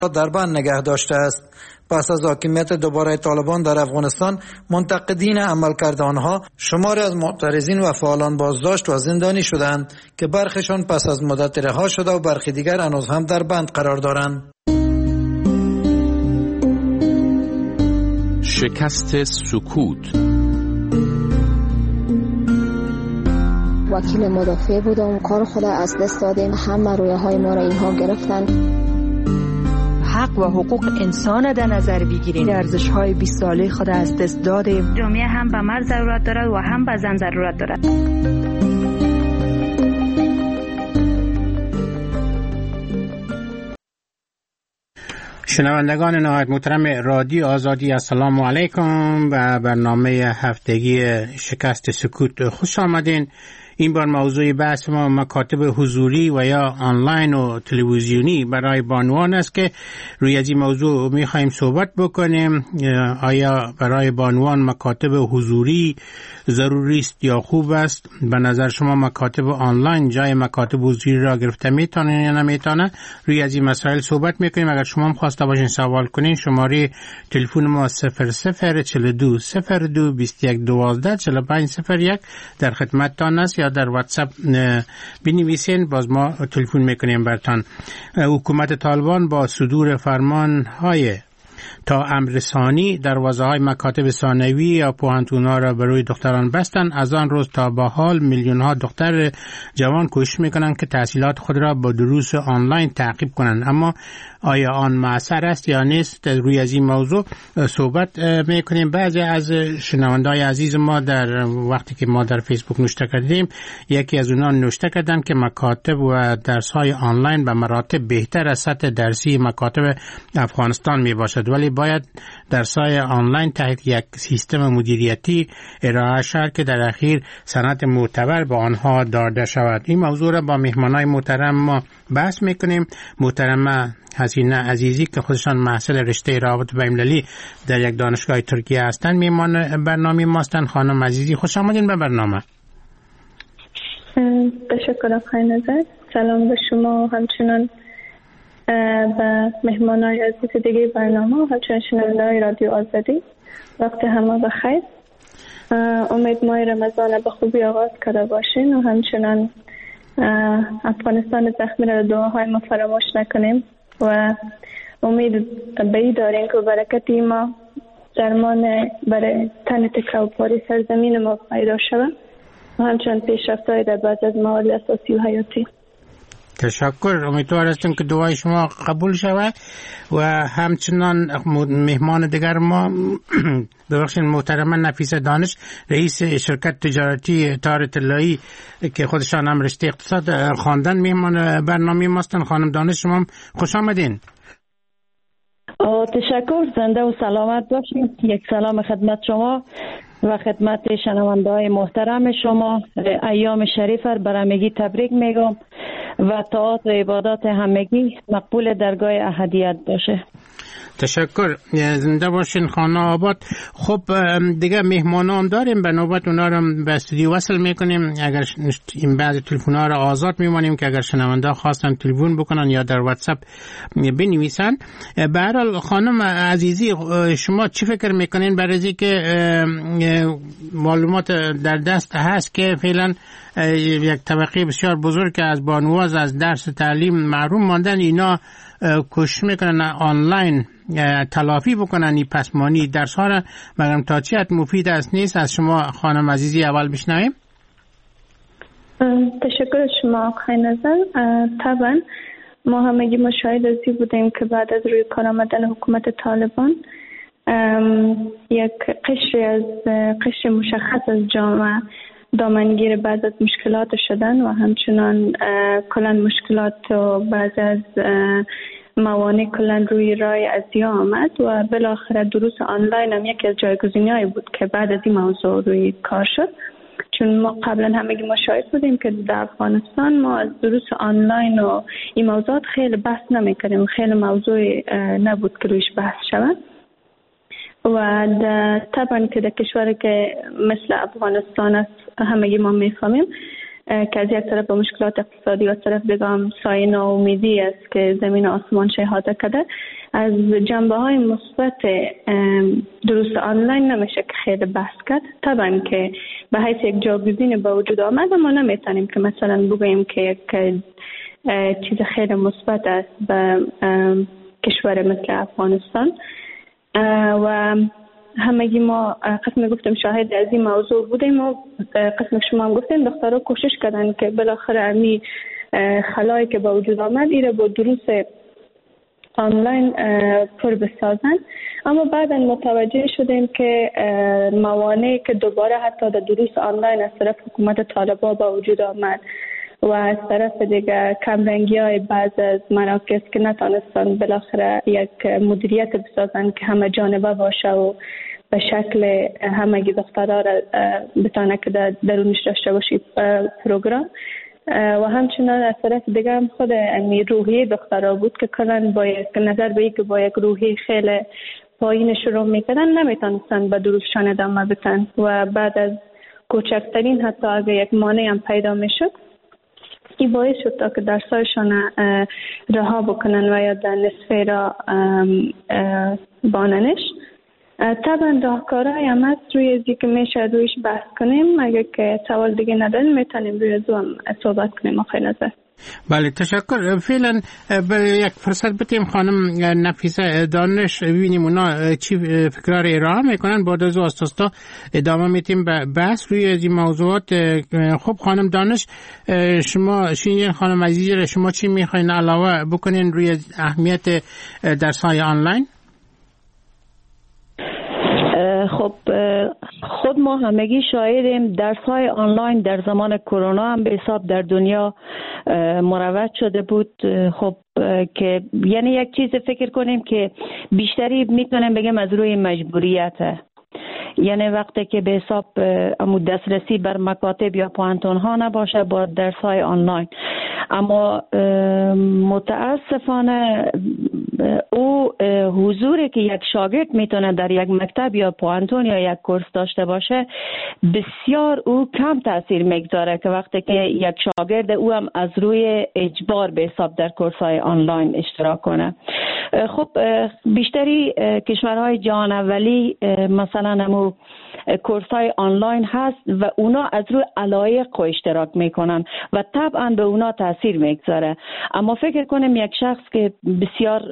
در بند نگه داشته است. پس از حاکمیت دوباره طالبان در افغانستان، منتقدین عملکرد آنها شماری از معترضین و فعالان بازداشت و زندانی شدند که برخیشان پس از مدت رها شده و برخی دیگر هنوز هم در بند قرار دارند. شکست سکوت. وکیل مدافع بودم، کار خود از دست دادیم، همه رویاهای ما را اینها گرفتن. حق و حقوق انسان در نظر بگیریم، ارزش‌های 20 ساله خود از دست دادیم. جامعه هم به مرد ضرورت دارد و هم به زن ضرورت دارد. شنوندگان نهایت محترم رادیو آزادی، السلام علیکم و برنامه هفتگی شکست سکوت خوش آمدین. این بار موضوع بحث ما مکاتب حضوری و یا آنلاین و تلویزیونی برای بانوان است که روی از این موضوع میخوایم صحبت بکنیم. آیا برای بانوان مکاتب حضوری ضروری است یا خوب است؟ به نظر شما مکاتب آنلاین جای مکاتب حضوری را گرفته میتونه یا نمیتونه؟ روی از این مسائل صحبت میکنیم. اگر شما هم خواسته باشین سوال کنین، شماره تلفن ما 0042 02 21 12 45 01 در خدمتتان است، یا در واتساپ بنویسین، باز ما تلفن میکنیم برتان. حکومت طالبان با صدور فرمان های تا امررسانی دروازه های مکاتب ثانوی یا پوهنتون‌ها را برای دختران بستند. از آن روز تا به حال میلیون ها دختر جوان کوشش میکنند که تحصیلات خود را با دروس آنلاین تعقیب کنند، اما آیا آن مؤثر است یا نیست؟ روی از این موضوع صحبت میکنیم. بعضی از شنونده‌های عزیز ما در وقتی که ما در فیسبوک نوشته کردیم، یکی از اونها نوشته کردند که مکاتب و درس‌های آنلاین به مراتب بهتر از سطح درسی مکاتب افغانستان می باشد، ولی باید درس‌های آنلاین تحت یک سیستم مدیریتی ارائه شود که در اخیر سند معتبر به آنها داده شود. این موضوع را با مهمانای محترم ما بحث میکنیم. محترمه حسینه عزیزی که خودشان محصل رشته روابط بین‌المللی در یک دانشگاه ترکیه هستند، میهمان برنامه ما هستند. خانم عزیزی خوش آمدین به برنامه. تشکر آقای نظر. سلام به شما و همچنان به مهمانای عزیز دیگه برنامه و همچنان شنونده‌های رادیو آزادی. وقت همه بخیر. امید ماه رمضان به خوبی آغاز کرده باشین و همچنان افغانستان زخمی را دعاهای ما فراموش نکنیم و امید به این داریم که برکتی ما درمان برای تن تکه و پاره سرزمین ما پیدا شود و همچنان پیشرفت‌های در بعض از موارد اساسی و حیاتی. تشکر. امیدوار هستم که دعای شما قبول شود و همچنان مهمان دیگر ما ببخشید محترمه نفیسه دانش، رئیس شرکت تجارتی تار طلایی که خودشان هم رشته اقتصاد خواندن، مهمان برنامه ما هستند. خانم دانش شما خوش آمدین. تشکر. زنده و سلامت باشید. یک سلام خدمت شما و خدمت شنونده‌های محترم شما. ایام شریف بر همگی تبریک میگم و طاعات و عبادات همگی مقبول درگاه احدیت باشه. تشکر. زنده باشین خانه آباد. خب دیگه مهمانان داریم، به نوبت اونا رو به استودیو وصل میکنیم. اگر این بعضی تلفن‌ها رو آزاد میمونیم که اگر شنونده خواستن تلفن بکنن یا در واتساپ بنویسن. به هر حال خانم عزیزی شما چی فکر میکنین برای اینکه که معلومات در دست هست که فعلا یک طبقه بسیار بزرگ که از بانواز از درس تعلیم محروم ماندن، اینا کوشش میکنن آنلاین تلافی بکنن این پسمانی درس ها را، مگر تا چی مفید است نیست؟ از شما خانم عزیزی اول بشنویم. تشکر شما آقای نظر. طبعا ما همگی مشاهد ازی بودیم که بعد از روی کار آمدن حکومت طالبان یک قشر مشخص از جامعه دامنگیر بعض از مشکلات شدن و همچنان کلان مشکلات و بعض از موانع کلان روی رای ازیا آمد و بالاخره دروس آنلاین هم یکی از جایگزینی‌هایی بود که بعد از این موضوع روی کار شد. چون ما قبلا همگی مشاهد بودیم که در افغانستان ما از دروس آنلاین و این موضوعات خیلی بحث نمی‌کردیم، خیلی موضوع نبود که رویش بحث شود و طبعا که در کشوری که مثل افغانستان است همگی ما میفهمیم که از یک طرف مشکلات اقتصادی و از طرف دیگه هم سایه ناامیدی است که زمین آسمان احاطه کرده. از جنبه های مثبت دروس آنلاین نمیشه که خیلی بحث کرد. طبعا که به حیث یک جاگزین به وجود آمد، اما نمیتونیم که مثلا بگوییم که یک چیز خیلی مثبت است به کشور مثل افغانستان. و همگی ما قسم گفتم شاهد از این موضوع بودیم و قسم شما هم گفتیم دخترها کوشش کردن که بالاخره امی خلایی که با وجود آمد ایره با دروس آنلاین پر بسازن. اما بعدا متوجه شدیم که موانعی که دوباره حتی در دروس آنلاین از طرف حکومت طالبان با وجود آمد و از طرف دیگه کمرنگی های بعض از مراکز که نتانستن بالاخره یک مدیریت بسازن که همه جانبه باشه و به شکل همگی دخترها را بتانه که درونش داشته باشی پروگرام. و همچنان از طرف دیگه هم خود روحیه دخترها بود که کلن با یک نظر به که با یک روحیه خیلی پایین شروع میکردن، نمیتونستن به دروسشان ادامه بدن و بعد از کوچکترین حتی اگه یک مانع هم پیدا میشد، این باعث شد تا که درسایشان رها بکنن و یا در نصفه را باننش. طبعا راهکارهای هم هست روی ازی که میشه رویش بحث کنیم. اگر که سوال دیگه نداریم میتونیم روی ازو هم صحبت کنیم. آخوی نظر. بله تشکر. فعلا یک فرصت بتیم خانم نفیسه دانش ببینیم اونا چی فکرار ارائه میکنن. بعد از اساستا ادامه میتیم بحث روی این موضوعات. خب خانم دانش، شما شینین خانم عزیز، شما چی میخواین علاوه بکنین روی اهمیت درس‌های آنلاین؟ خب خود ما همگی شاهدیم درس‌های آنلاین در زمان کرونا هم به حساب در دنیا مروج شده بود. خب که یعنی یک چیز فکر کنیم که بیشتری میتونیم بگیم از روی مجبوریته، یعنی وقتی که به حساب دسترسی بر مکاتب یا پوانتون ها نباشه با درس های آنلاین. اما متاسفانه او حضوری که یک شاگرد میتونه در یک مکتب یا پوانتون یا یک کورس داشته باشه بسیار او کم تاثیر میگذاره که وقتی که یک شاگرد او هم از روی اجبار به حساب در کورس های آنلاین اشتراک کنه. خب بیشتری کشورهای جهان اولی مثلا همو کورس های آنلاین هست و اونا از روی علایق اشتراک میکنن و طبعا به اونا تاثیر میگذاره. اما فکر کنم یک شخص که بسیار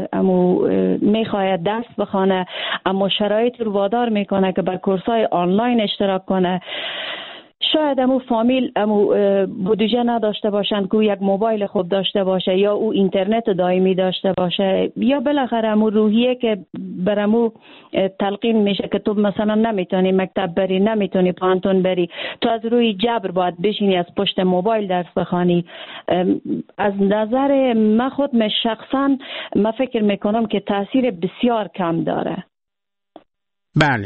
میخواهد درس بخونه اما شرایط رو وادار میکنه که بر کورس های آنلاین اشتراک کنه، شاید امو فامیل بودجه نداشته باشند که یک موبایل خوب داشته باشه یا او اینترنت دائمی داشته باشه یا بالاخره امو روحیه که برامو تلقین میشه که تو مثلا نمیتونی مکتب بری، نمیتونی پانتون بری، تو از روی جبر باید بشینی از پشت موبایل درس بخوانی. از نظر من خود شخصا من فکر میکنم که تاثیر بسیار کم داره. بله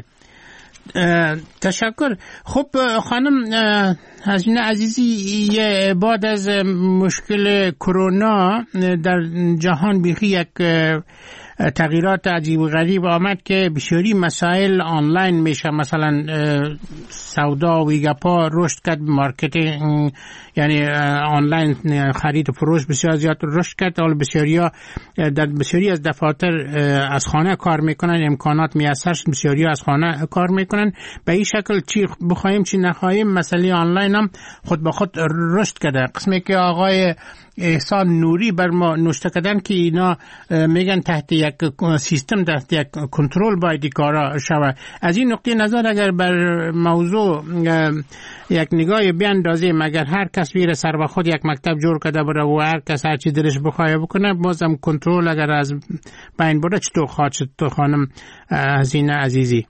تشکر. خب خانم حسین عزیزی، بعد از مشکل کرونا در جهان بیخی یک تغییرات عجیب و غریب آمد که بسیاری مسائل آنلاین میشه، مثلا سودا و گپا رشد کرد، مارکتینگ یعنی آنلاین خرید و فروش بسیار زیاد رشد کرد. حالا در بسیاری از دفاتر از خانه کار میکنن، امکانات میسر، بسیاری از خانه کار میکنن. به این شکل چی بخوایم چی نخواهیم مسئله آنلاین هم خود به خود رشد کرده. قسمی که آقای احسان نوری بر ما نوشته کردن که اینا میگن تحت یک سیستم، تحت یک کنترل باید کارا شود. از این نقطه نظر اگر بر موضوع یک نگاهی بیاندازیم، اگر هر کس بیره سر به خود یک مکتب جور کرده بره و هر کس هر چی دلش بخواه بکنه، بازم کنترل اگر از بین بره چطور خواهد شد؟ تو خانم حسین عزیزی.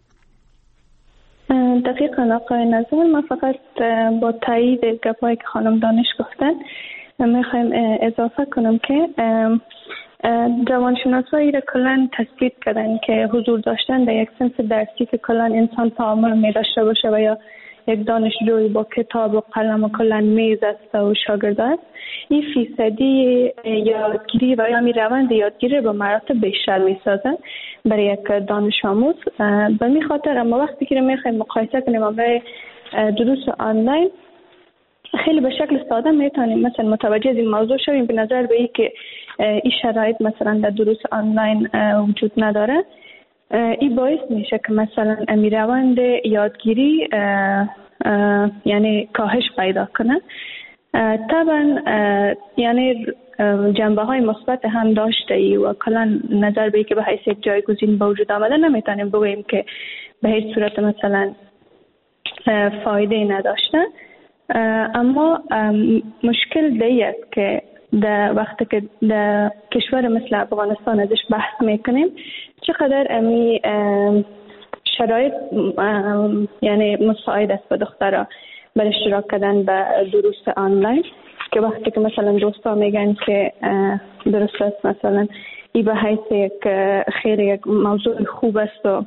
دقیقاً آقای نظر، من فقط با تایید گپایی که خانم دانش گفتن میخوایم اضافه کنم که روانشناسایی را کلان تثبیت کردن که حضور داشتن در یک صنف درسی که کلان انسان تعامل می داشته باشه و یا یک دانشجوی با کتاب و قلم و کلان میز است و شاگرد است، این فیصدی یادگیری و یا می روند یادگیری با مراتب بیشتر می سازن برای یک دانش آموز. به می خاطر اما وقتی که میخوایم مقایسه کنیم برای دروس آنلاین، خیلی به شکل ساده میتونیم مثلا متوجه از این موضوع شویم به نظر به این که این شرایط مثلا در دروس آنلاین وجود نداره. این باعث میشه که مثلا روند یادگیری یعنی کاهش پیدا کنه. طبعا یعنی جنبه های مثبت هم داشته ای و کلا نظر به که به حیث یک جایگزین به وجود آمده نمیتونیم بگوییم که به هیچ صورت مثلا فایده نداشته. اما مشکل دیگه است که در وقتی که در کشور مثل افغانستان ازش بحث میکنیم چقدر امی شرایط یعنی مساعد است به دخترها برای اشتراک کردن به دروس آنلاین، که وقتی که مثلا دوستا میگن که درست است مثلا این به حیث یک خیلی یک موضوع خوب است و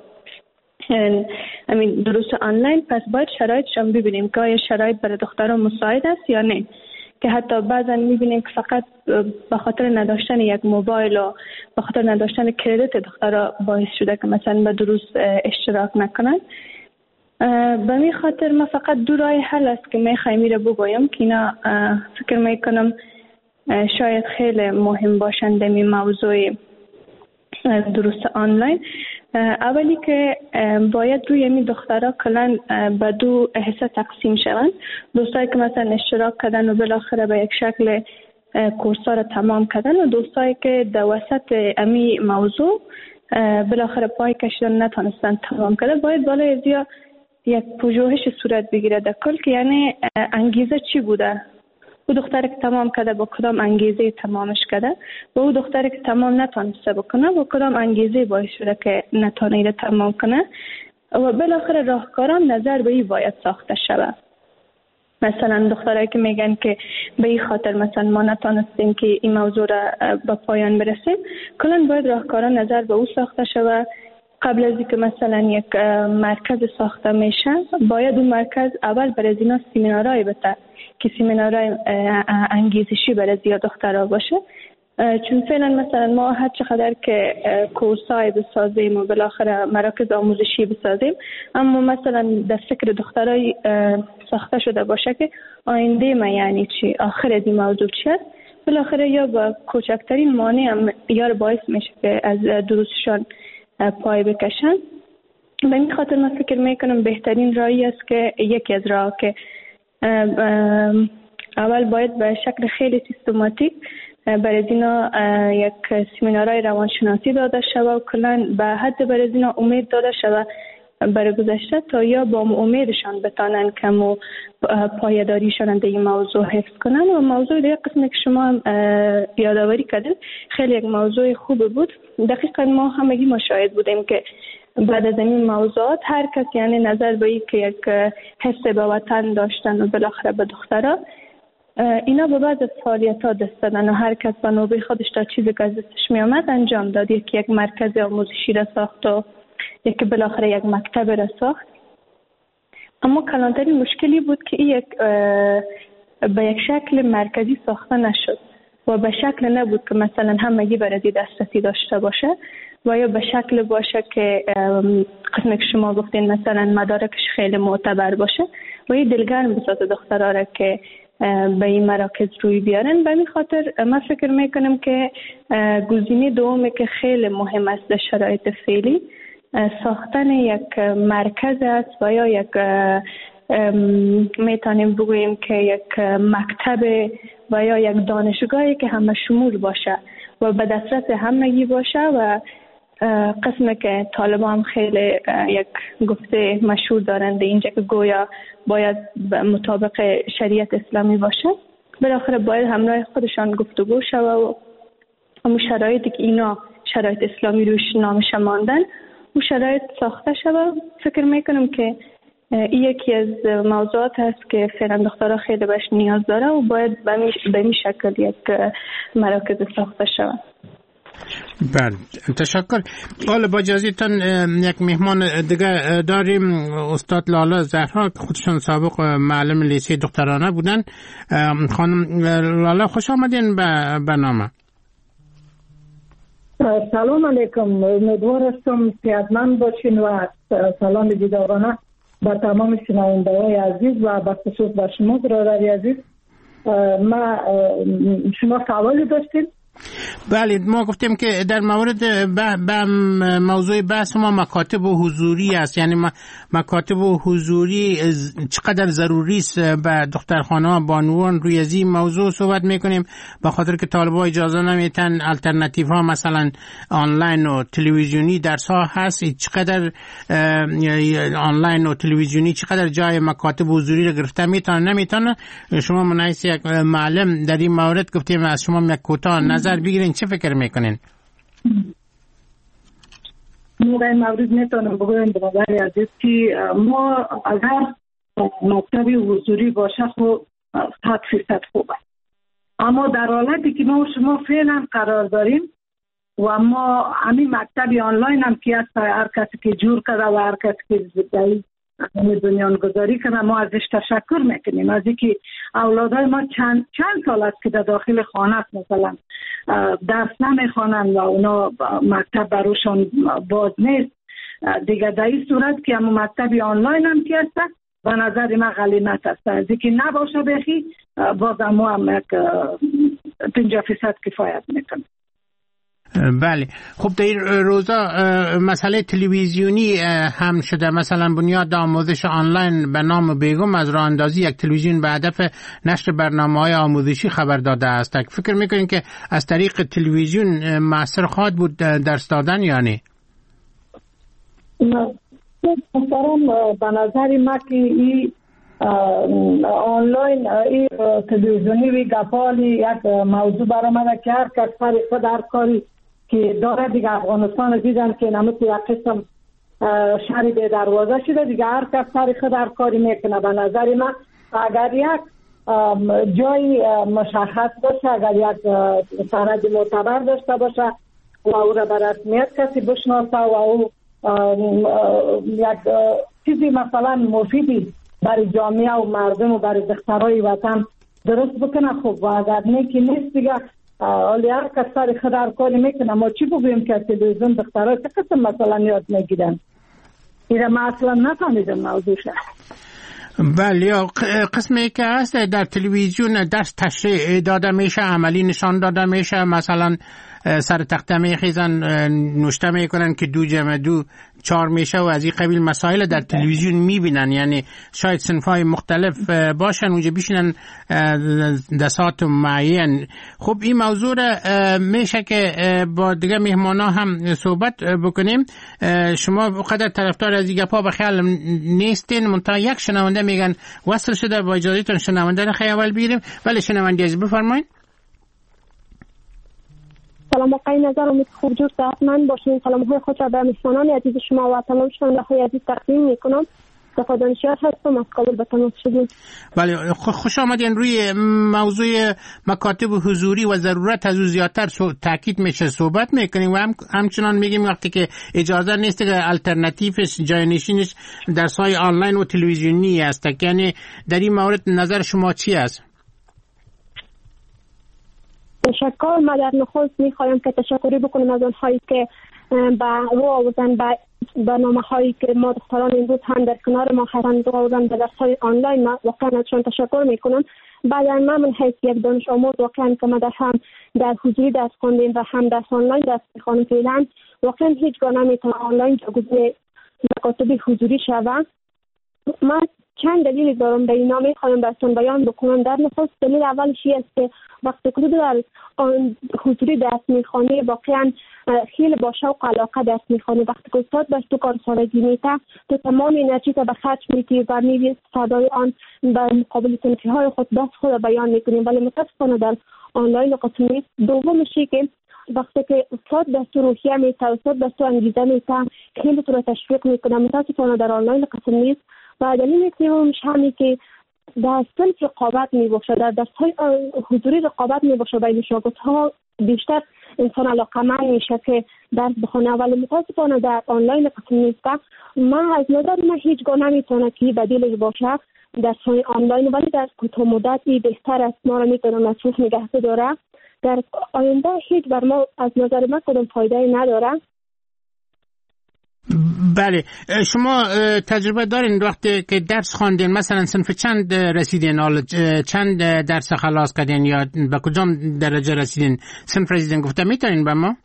دروس آنلاین، پس باید شرایطشان ببینیم که آیا شرایط برای دخترها مساعد است یا نه. که حتی بعضا میبینیم که فقط به خاطر نداشتن یک موبایل و به خاطر نداشتن کردیت دخترها باعث شده که مثلا به دروس اشتراک نکنن. به می خاطر ما فقط دو راه حل است که میخوایم میره بگویم که اینا فکر میکنم شاید خیلی مهم باشند در این موضوع دروس آنلاین. اولی که باید روی این دخترها کلن به دو حصه تقسیم شوند. دوستایی که مثلا اشتراک کردن و بالاخره به یک شکل کورس‌ها را تمام کردن و دوستایی که در وسط امی موضوع بالاخره پای کشیدن نتونستن تمام کردن، باید بالای از یک پژوهش صورت بگیره در کل که یعنی انگیزه چی بوده، او دختری که تمام کرده با کدام انگیزه تمامش کرده و او دختری که تمام نتونسته بکنه با کدام انگیزه باعث شده که نتونه تمام کنه و بالاخره راهکاران نظر به این باید ساخته شود. مثلا دخترایی که میگن که به این خاطر مثلا ما نتونستیم که این موضوع را به پایان برسیم، کلا باید راهکاران نظر به او ساخته شود. قبل از اینکه مثلا یک مرکز ساخته میشه باید اون مرکز اول برای اینا سمینارای بده که سمینارای انگیزشی برای زیاد دخترها باشه، چون فعلا مثلا ما هر چقدر که کورسای بسازیم و بالاخره مراکز آموزشی بسازیم، اما مثلا در فکر دخترای ساخته شده باشه که آینده ما یعنی چی، آخر از این موضوع چی است، بالاخره یا با کوچکترین مانع هم یا باعث میشه که از دروسشان پای بکشن. به این خاطر من فکر میکنم بهترین راهی است که یکی از راه که اول باید به شکل خیلی سیستماتیک برای اینا یک سمینارهای روانشناسی داده شود و کلا به حد برای اینا امید داده شود برای گذشته تا یا با امیدشان بتانن که پایداریشان در این موضوع حفظ کنن. و موضوع دیگه قسمی که شما یادآوری کردین خیلی یک موضوع خوب بود. دقیقا ما همگی مشاهد بودیم که بعد از این موضوعات هر کس یعنی نظر به این که یک حس به وطن داشتن و بالاخره به دخترها اینا به بعض فعالیت‌ها دست دادن و هر کس به نوبه خودش تا چیزی که از دستش می آمد انجام داد. یک مرکز آموزشی را ساخت و یکی بالاخره یک مکتب را ساخت. اما کلانترین مشکلی بود که این به یک شکل مرکزی ساخته نشد و به شکل نبود که مثلا همگی برای دسترسی داشته باشه و یا به شکل باشه که قسمی که شما گفتین مثلا مدارکش خیلی معتبر باشه و یه دلگرم بسازه دخترها را که به این مراکز روی بیارن. به این خاطر من فکر میکنم که گزینه دومی که خیلی مهم است در شرایط فعلی ساختن یک مرکز است و یا یک میتونیم بگوییم که یک مکتب و یا یک دانشگاهی که همه شمول باشه و به دسترس همگی باشه و قسمی که طالبان هم خیلی یک گفته مشهور دارند اینجا که گویا باید مطابق شریعت اسلامی باشه. بالاخره باید همراه خودشان گفتگو شود و همون شرایطی که اینا شرایط اسلامی روش نامش ماندن اون شرایط ساخته شود. فکر میکنم که این یکی از موضوعات هست که فعلا دخترها خیلی بهش نیاز داره و باید به این شکل یک مراکز ساخته شود. بله تشکر. حالا با اجازهتان یک مهمان دیگه داریم، استاد لاله زهرا که خودشون سابق معلم لیسه دخترانه بودن. خانم لاله خوش آمدین به برنامه. سلام علیکم، امیدوار هستم صحتمند باشین و سلام دیدارانه با تمام شنونده‌های عزیز و به خصوص با شما برادر عزیز. شما سوالی داشتید؟ بله، ما گفتیم که در مورد موضوع بحث ما مکاتب حضوری است، یعنی مکاتب حضوری چقدر ضروری است به دخترخانه ها بانوان. روی از این موضوع صحبت میکنیم به خاطر که طالبا اجازه نمیتن الटरनेटिव ها مثلا آنلاین و تلویزیونی درس ها هست. چقدر آنلاین و تلویزیونی چقدر جای مکاتب حضوری رو گرفته میتونه نمیتونه؟ شما منعکس یک معلم در این مورد گفتیم از شما یک کوتاه نظر بگیرین، چه فکر میکنین؟ موقع مورد میتونم بگویم برادر عزیز که ما اگر مکتب حضوری باشه خب 100% خوبه، اما در حالتی که ما شما فعلا قرار داریم و ما همین مکتب آنلاین هم که هست، هر کسی که جور کرده و هر کسی که بنیانگذاری کنه، ما ازش تشکر میکنیم. از اینکه اولادای ما چند سال است که در داخل خانه است مثلا درس نمیخوانند و اونا مکتب بروشان باز نیست دیگه. در این صورت که هم مکتب آنلاین هم که هست به نظر ما غنیمت است. از اینکه نباشه بخی باز ما هم 50% کفایت میکنه. بله، خب در این روزا مسئله تلویزیونی هم شده. مثلا بنیاد آموزش آنلاین به نام بیگم از راه اندازی یک تلویزیون به هدف نشر برنامه‌های آموزشی خبر داده است. فکر میکنین که از طریق تلویزیون مؤثر خواهد بود درس دادن یا نه؟ به نظر ما که این آنلاین این تلویزیونی و گپالی یک موضوع برآمده که هر کس پر خود هر کاری که داره دیگه. افغانستان دیدن که نموت یک قسم شهری به دروازه شده دیگه، هر کس پر خود هر کاری میکنه. به نظر من اگر یک جای مشخص باشه، اگر یک سند معتبر داشته باشه و او را به رسمیت کسی بشناسه و او یک چیزی مثلا مفیدی برای جامعه و مردم و برای دخترای وطن درست بکنه خوب. و اگر نه که نیست دیگه حالی هر کس سر خود هر کاری میکنه. ما چی بگویم که تلویزیون دخترای چه قسم مثلا یاد میگیرن؟ ایره ما اصلا نفهمیدم موضوعش. بله، قسمی که هست در تلویزیون درس تشریح داده میشه، عملی نشان داده میشه. مثلا سر تخته میخیزن نوشته میکنن که 2 + 2 4 میشه و از این قبیل مسائل در تلویزیون میبینن. یعنی شاید صنفای مختلف باشن اونجا بشینن دستات معین. خب این موضوع میشه که با دیگه مهمانا هم صحبت بکنیم. شما قدر طرفدار از این گپا به خیال نیستین، منتها یک شنونده میگن وصل شده. با اجازهتون شنونده رو خیال بگیریم. ولی شنونده از بفرمایید. سلام آقای نظر، امید خوب جور صحتمند باشین. سلام‌های خود را به مهمانان عزیز شما و تمام شنونده‌های عزیز تقدیم می‌کنم. صفا دانشیار هستم، از کابل به تماس شدیم. بله، خوش آمدین. روی موضوع مکاتب حضوری و ضرورت از او زیادتر تاکید میشه صحبت میکنیم و همچنان میگیم وقتی که اجازه نیست که الटरनेटिवش جای‌نشینش درس‌های آنلاین و تلویزیونی است. یعنی در این مورد نظر شما چی است؟ تشکر. ما در نخست میخوایم که تشکری بکنیم از آنهایی که با رو آوردن به برنامه هایی که ما دختران امروز هم در کنار ما هستند رو آوردن به درس های آنلاین. ما واقعا ازشان تشکر میکنم. بعد من حیث یک دانش آموز واقعا که ما در حضوری درس خوندیم و هم در آنلاین درس میخوانیم فعلا، واقعا هیچگاه نمیتونه آنلاین جایگزین مکاتب حضوری شود. ما چند دلیل دارم به اینا میخوایم براتون بیان بکنم. در نخست دلیل اولش است که وقتی که در حضوری درس میخوانی واقعا خیلی با شوق و علاقه درس میخوانی. وقتی که استاد بهش تو کار سالگی میته تو تمام انرژی تا به خرج میتی و میبینی استفاده آن در مقابل صنفی های خود دست خود بیان میکنیم. ولی متاسفانه در آنلاین قسم نیست. دومشی که وقتی که استاد دستور روحیه میته، استاد دستور انگیزه میته، خیلی تو رو تشویق میکنه. متاسفانه در آنلاین قسم نیست. و دلیل سومش همین که در صنف رقابت میباشه، در درس‌های حضوری رقابت میباشه بین شاگردها، بیشتر انسان علاقه‌مند میشه که درس بخونه. ولی متاسفانه در آنلاین قسم نیست. من از نظر من هیچگاه نمیتونه که بدیلش باشه درس‌های آنلاین، ولی در کوتاه مدتی بهتر است. ما را میتونه مصروف نگه داره. در آینده هیچ بر ما از نظر من کدام فایده نداره. بله، شما تجربه دارین وقتی که درس خواندین مثلا صنف چند رسیدین، چند درس خلاص کردین یا به کدام درجه رسیدین، صنف رسیدین؟ گفته میتونین به ما؟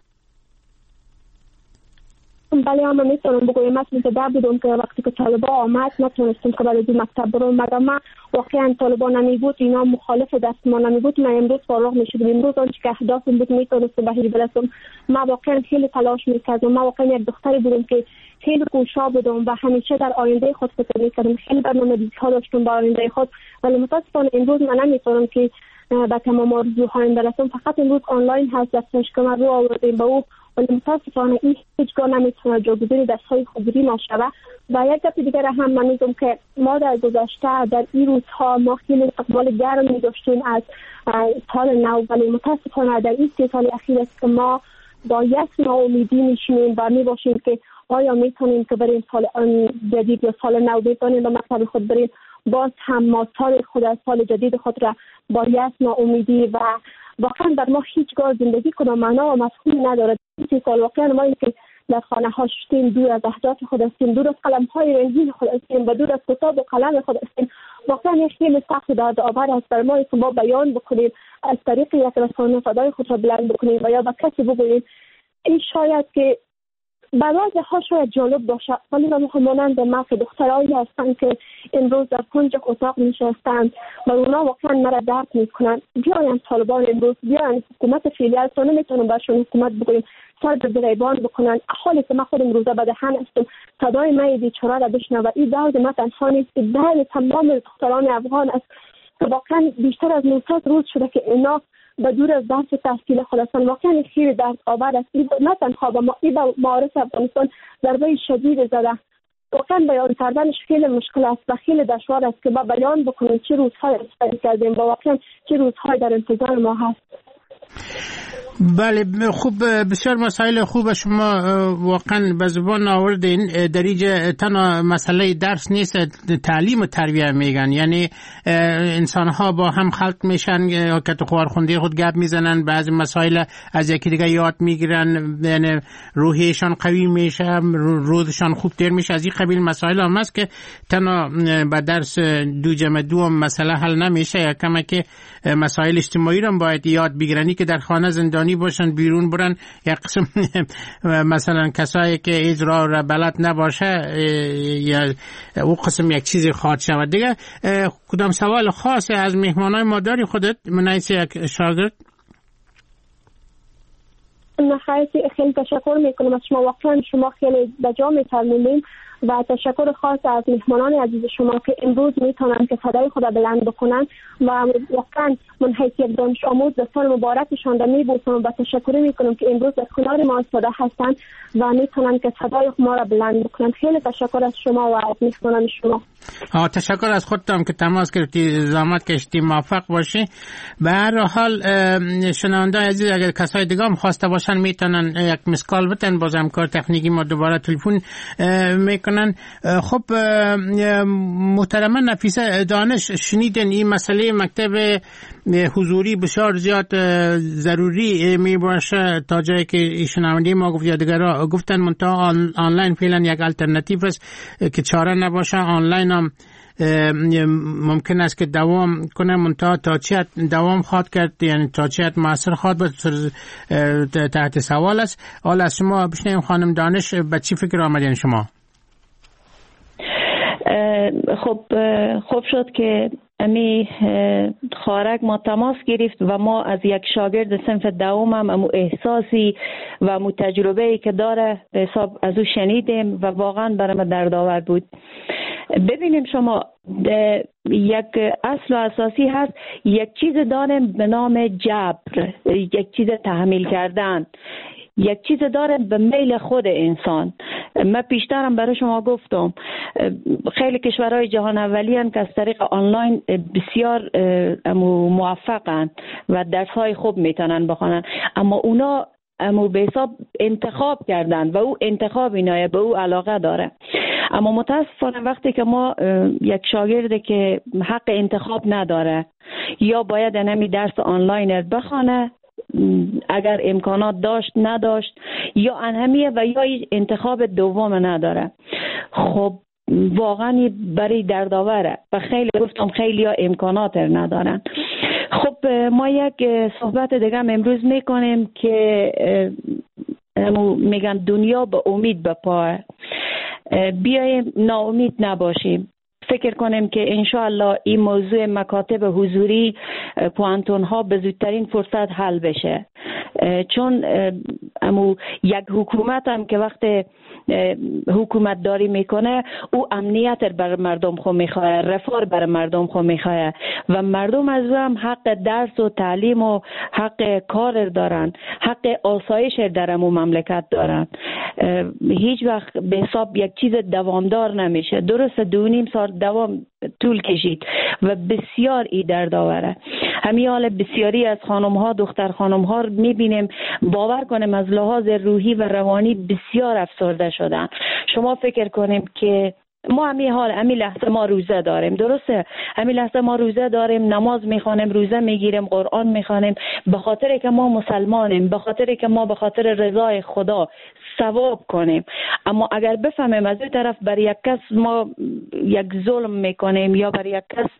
بله اما میتونم بگویم مثلا که در بودم که وقتی که طالبا آمد نتونستم که برای مکتب برم، مگم من واقعا طالبا نمیبود، اینا مخالف دست ما نمیبود، من امروز فارغ میشدم. امروز آنچه که اهدافم بود میتونستم به هیچ برسم. من واقعا خیلی تلاش میکردم، من واقعا یک دختری بودم که خیلی کوشا بودم و همیشه در آینده خود فکر میکردم، خیلی برنامه‌ریزی‌ها داشتم با آینده خود، ولی متاسفانه امروز من نمیتونم که به تمام آرزوهایم برسم. فقط امروز آنلاین هست دستش که من رو آوردیم به او، ولی متاسفانه این هیچگاه نمیتونه جایگزین دستهای خوبی ما شود. و یک دفعه دیگر هم من میگم که ما در گذشته در این روزها ما خیلی استقبال گرمی داشتیم از سال نو، ولی متاسفانه در این 3 سال اخیر است که ما با یک ناامیدی میشینیم و میباشیم که آیا میتونیم که بریم سال جدید یا سال نو بتونیم به مکتب خود بریم. باز هم ما سال جدید خود را با یک ناامیدی و واقعا در ما هیچگاه زندگی کنم معنا و مفهوم نداره. 3 سال واقعا ما این که در خانه ها شدیم، دور از اهداف خود هستیم، دور از قلم های رنگین خود هستیم و دور از کتاب و قلم خود هستیم. واقعا یک خیلی سخت و دردآور است برای ما که ما بیان بکنیم، از طریق یک رسانه صدای خود را بلند بکنیم و یا به کسی بگوییم. این شاید که بعضی ها شاید جالب باشه، ولی مانند ما که دخترایی هستند که امروز در کنج اتاق نشستند و اونا واقعا مرا درد میکنن. بیاین طالبان امروز، بیاین حکومت فعلی رو نمیتونم برشون حکومت بگویم، سر به گریبان بکنن. حالی که من خودم روزه به دهن هستم صدای من بیچاره را بشنوه. این درد من تنها نیست، درد تمام دختران افغان است که واقعا بیشتر از 900 روز شده که اینا به دور از درس تحصیل خود هستند. واقعا خیلی درد آور است. نه تنها به ما، این به معارف افغانستان ضربه شدید زده. واقعا بیان کردنش خیلی مشکل است و خیلی دشوار است که با بیان بکنیم چه روزهای استفاده کردیم و واقعا چه روزهای در انتظار ما هست. بله خوب، بسیار مسائل خوب شما واقعا به زبان آوردین. در اینجا تنها مسئله درس نیست، تعلیم و تربیت میگن، یعنی انسان ها با هم خلط میشن که تو خوارخونده خود گپ میزنن، بعضی مسائل از یکی دیگه یاد میگیرن، یعنی روحیشان قوی میشه، روزشان خوب تر میشه. از این قبیل مسائل هم هست که تنها با درس 2+2 مسئله حل نمیشه، یا کمه که مسائل اجتماعی رو باید یاد بگیرنی که در خانه زندانی باشن، بیرون برن. یک قسم مثلا کسایی که اجرا را بلد نباشه یا او قسم یک چیزی خواهد شود دیگه. کدام سوال خاص از مهمانای ما داری خودت منایس یک شاگرد؟ خیلی تشکر میکنم از شما، واقعا شما خیلی بجا میفرمودین و تشکر خاص از مهمانان عزیز شما که امروز میتونن که صدای خود بلند بکنن و واقعا من حیث یک دانش آموز در سال مبارکشان را میبوسم و تشکر میکنم که امروز در کنار ما ایستاده هستن و میتونن که صدای ما را بلند بکنن. خیلی تشکر از شما و از مهمانان شما. تشکر از خودتم که تماس گرفتی، زحمت کشیدی، موفق باشی. به هر حال شنونده عزیز اگر کسای دیگه هم خواسته باشن میتونن یک مسکال بتن، باز همکار تکنیکی ما دوباره تلفن میکنن. خب محترمه نفیسه دانش، شنیدن این مسئله مکتب حضوری بسیار زیاد ضروری می باشه تا جایی که شنونده ما گفت یا دیگرها گفتن، منتها آنلاین فعلا یک الٹرناتیو است که چاره نباشه. آنلاین هم ممکن است که دوام کنه، منتها تا چیت دوام خواهد کرد، یعنی تا چیت مؤثر خواهد بود تحت سوال است. حالا از شما بشنویم خانم دانش، به چی فکر آمدین شما؟ خوب شد که امی خارک ما تماس گرفت و ما از یک شاگرد صنف دوم هم امو احساسی و امو تجربه‌ای که داره به حساب از او شنیدیم و واقعا برای ما دردآور بود. ببینیم شما یک اصل و اساسی هست، یک چیز داریم به نام جبر، یک چیز تحمیل کردن، یک چیز داره به میل خود انسان. من پیشترم برای شما گفتم خیلی کشورهای جهان اولی هستند که از طریق آنلاین بسیار موفقن و درس‌های خوب میتونن بخونن، اما اونا به حساب انتخاب کردن و او انتخاب اینایه به او علاقه داره. اما متاسفانه وقتی که ما یک شاگرده که حق انتخاب نداره یا باید نمی درس آنلاین بخونه اگر امکانات داشت نداشت یا انهمیه و یا انتخاب دوم نداره. خب واقعا برای دردآوره و خیلی گفتم خیلی ها امکانات ندارن. خب ما یک صحبت دیگه امروز میکنیم که میگن دنیا به امید به پاه. بیایم ناامید نباشیم، فکر کنیم که انشاءالله این موضوع مکاتب حضوری پوانتون ها به زودترین فرصت حل بشه، چون یک حکومت هم که وقت حکومت داری میکنه او امنیت بر مردم خو میخواه، رفاه بر مردم خو میخواه و مردم از او هم حق درس و تعلیم و حق کار دارن، حق آسایش در امو مملکت دارن. هیچ وقت به حساب یک چیز دوامدار نمیشه. درست 2.5 سال دوام طول کشید و بسیار ای دردآوره. همین حال بسیاری از خانم ها، دختر خانم ها میبینیم باور کنیم از لحاظ روحی و روانی بسیار افسرده شدن. شما فکر کنیم که ما همین لحظه ما روزه داریم، درسته؟ همین لحظه ما روزه داریم، نماز میخوانیم، روزه میگیریم، قرآن میخوانیم، به خاطر که ما مسلمانیم، به خاطر که ما به خاطر رضای خدا ثواب کنیم. اما اگر بفهمیم از این طرف بر یک کس ما یک ظلم میکنیم یا بر یک کس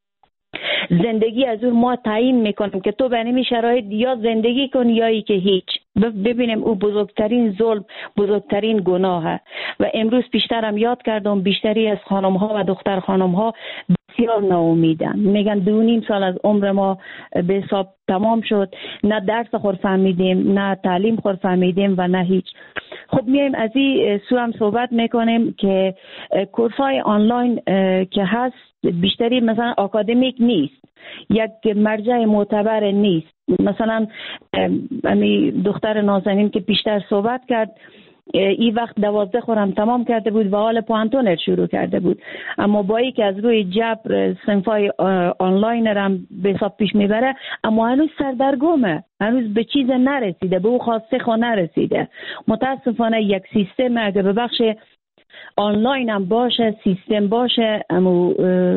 زندگی از اون ما تعیین میکنیم که تو به این شرایط یا زندگی کن یا ای که هیچ، ببینیم او بزرگترین ظلم، بزرگترین گناهه. و امروز بیشترم یاد کردم بیشتری از خانم ها و دختر خانم ها بسیار ناامیدن، میگن 2.5 سال از عمر ما به حساب تمام شد، نه درس خور فهمیدیم، نه تعلیم خور فهمیدیم و نه هیچ. خب میایم از این سو هم صحبت میکنیم که کورس های آنلاین که هست بیشتری مثلا آکادمیک نیست، یک مرجع معتبر نیست. مثلا دختر نازنین که بیشتر صحبت کرد این وقت 12 خورم تمام کرده بود و حال پوانتون شروع کرده بود، اما با ای که از روی جبر صنفای آنلاین هم به حساب پیش میبره، اما هنوز سردرگمه، هنوز به چیز نرسیده، به او خواسته خو نرسیده. متاسفانه یک سیستم اگه به بخش آنلاین هم باشه، سیستم باشه، اما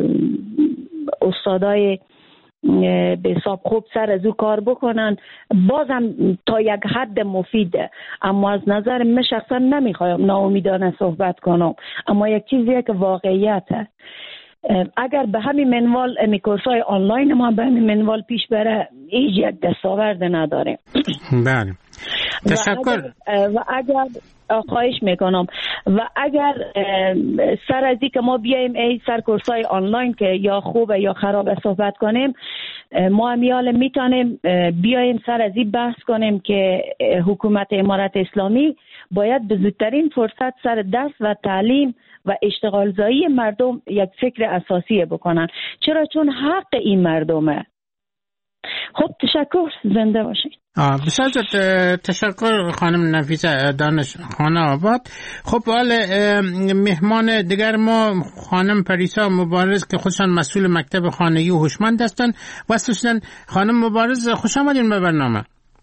استادای به حساب خوب سر از او کار بکنن، بازم تا یک حد مفیده. اما از نظر من شخصا نمیخوایم ناامیدانه صحبت کنم، اما یک چیزیه که واقعیته. اگر به همین منوال کورس‌های آنلاین ما به همین منوال پیش بره هیچ یک دستاورد نداره. بله تشکر. و اگر خواهش میکنم و اگر سر از این که ما بیایم ای سر کورس‌های آنلاین که یا خوبه یا خرابه صحبت کنیم، ما همیال میتونیم بیایم سر از این بحث کنیم که حکومت امارت اسلامی باید به زودترین فرصت سر درس و تعلیم و اشتغال زایی مردم یک فکر اساسی بکنن. چرا؟ چون حق این مردمه. خب تشکر، زنده باشید. بسیار تشکر خانم نفیسه دانش خانه آباد. خب حالا مهمان دیگر ما خانم پریسا مبارز که خودشان مسئول مکتب خانگی و هوشمند هستند. واسه خانم مبارز خوش آمدین به برنامه.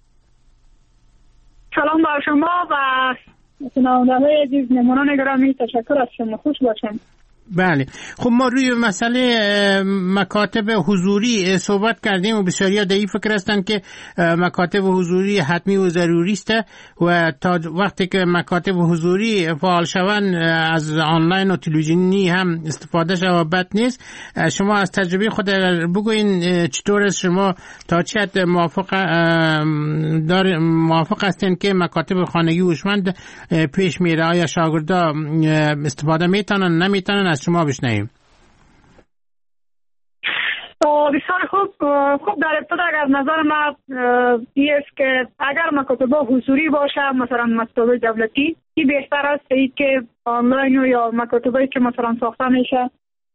سلام بر شما و شنونده‌های عزیز، مهمانان گرامی، تشکر از شما. خوش باشم. بله خب ما روی مسئله مکاتب حضوری صحبت کردیم و بسیاری در این فکر هستن که مکاتب حضوری حتمی و ضروری است و تا وقتی که مکاتب حضوری فعال شوند از آنلاین و تلویزیونی هم استفاده شود بد نیست. شما از تجربه خود بگوین چطور است، شما تا چه حد موافق هستین که مکاتب خانگی هوشمند پیش میره؟ آیا شاگردا استفاده میتونن نمیتونن؟ از شما بشنویم. بسیار خوب. در ابتدا اگر نظر من این است که اگر مکاتب حضوری باشه، مثلا مکتب دولتی، این بهتر است که آنلاین یا مکاتبی که مثلا ساخته میشه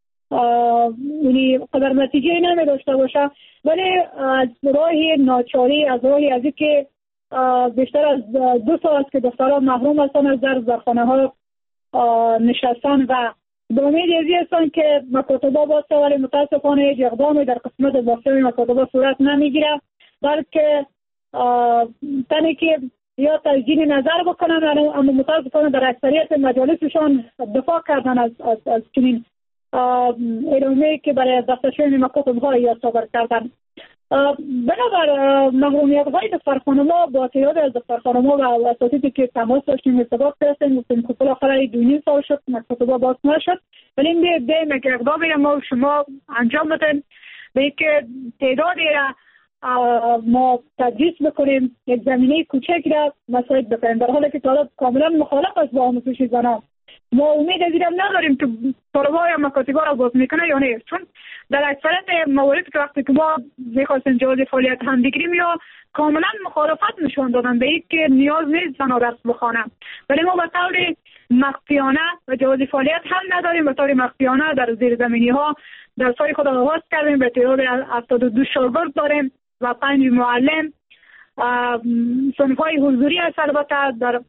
یعنی قدر نتیجه نمی داشته باشه. ولی از راه ناچاری، از راهی از که بیشتر از 2 سال است که دختران محروم هستن از در خانه ها نشستن و به امید ازی هستن که مکاتبا باشه، ولی متاسفانه هیچ اقدامی در قسمت باستوی مکاتبا صورت نمیگیره، بلکه تنی که یا تجدید نظر بکنن، اما متاسفانه در اکثریت مجالسشان دفاع کردن از چنین علومی که برای دستشوی مکاتب‌ها یا صادر کردن. بنابر محرومیت‌های دفترخانه‌ها با تعداد از دفترخانه‌ها و اساتیدی که تماس داشتیم ارتباط داشتیم گفتیم که بالاخره 2.5 سال شد مکتب‌ها باز نشد، ولی این دیگه که اقدامی ما شما انجام بدین به اینکه تعدادی را ما تدریس بکنیم، یک زمینه کوچکی را مساعد بکنیم، در حالی که طالب کاملا مخالف است با آموزش زنان. ما امید از اینم نداریم که طلبه‌های مکاتب‌ها را باز میکنه یا نه، چون در اکثریت موارد که وقتی که ما می‌خواستیم جواز فعالیت هم بگیریم یا کاملا مخالفت نشون دادن به این که نیاز نیست زن‌ها درس بخوانند، ولی ما به طور مخفیانه و جواز فعالیت هم نداریم. به طور مخفیانه در زیرزمینی‌ها درس‌های خود را آغاز کردیم، به تعداد 72 شاگرد داریم و 5 معلم. صنف‌های حضوری هست البته در